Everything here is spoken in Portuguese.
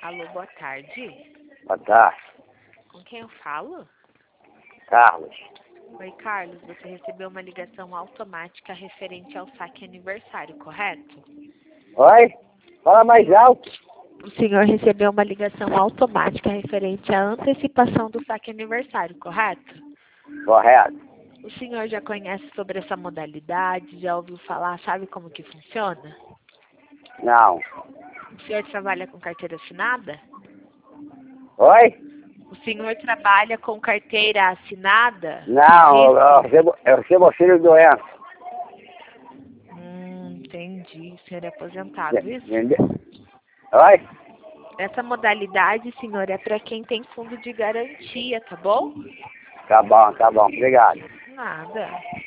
Alô, boa tarde. Boa tarde, Com quem eu falo? Carlos. Oi, Carlos. Você recebeu uma ligação automática referente ao saque aniversário, correto? Oi? Fala mais alto. O senhor recebeu uma ligação automática referente à antecipação do saque aniversário, correto? Correto. O senhor já conhece sobre essa modalidade? Já ouviu falar? Sabe como que funciona? Não. O senhor trabalha com carteira assinada? Oi? O senhor trabalha com carteira assinada? Não, Registro? eu recebo auxílio de doença. Entendi. O senhor é aposentado, isso? Entendeu? Oi? Essa modalidade, senhor, é para quem tem fundo de garantia, tá bom? Tá bom, obrigado. Nada.